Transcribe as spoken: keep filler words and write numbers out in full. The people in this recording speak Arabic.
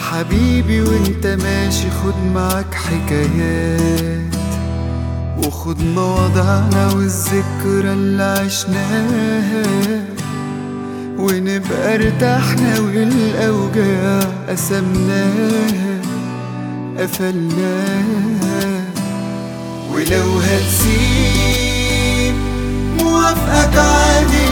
حبيبي وانت ماشي خد معاك حكايات، وخد مواضعنا والذكرى اللي عشناها، ونبقى ارتحنا والأوجاع قسمناها قفلناها. ولو هتسيب موافقك عادي